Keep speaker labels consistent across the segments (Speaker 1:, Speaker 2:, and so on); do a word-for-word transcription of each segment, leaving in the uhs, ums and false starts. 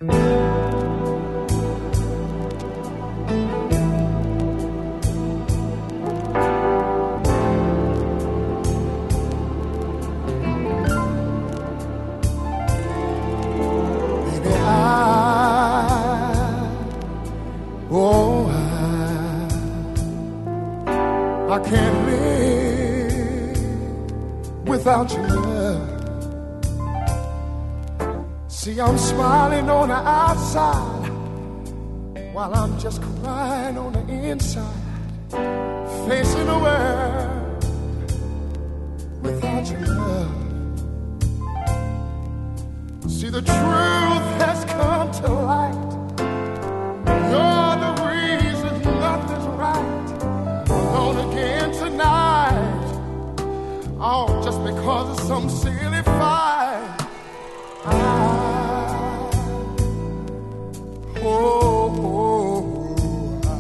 Speaker 1: I can't live without your love. See, I'm smiling on the outside while I'm just crying on the inside, facing the world without your love. See, the truth has come to light. You're the reason nothing's right. Alone again tonight, oh, just because of some silly fight. I, oh, oh I,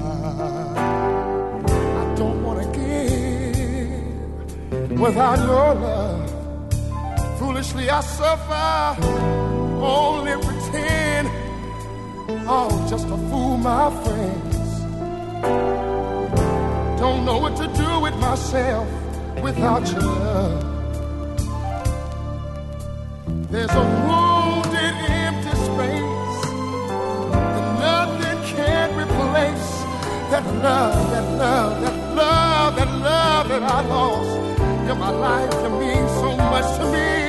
Speaker 1: I don't want to give without your love. Foolishly I suffer, only pretend, oh, just to fool my friends. Don't know what to do with myself without your love. There's a wounded, empty space that nothing can replace. That love, that love, that love, that love that I lost. You're my life, you mean so much to me.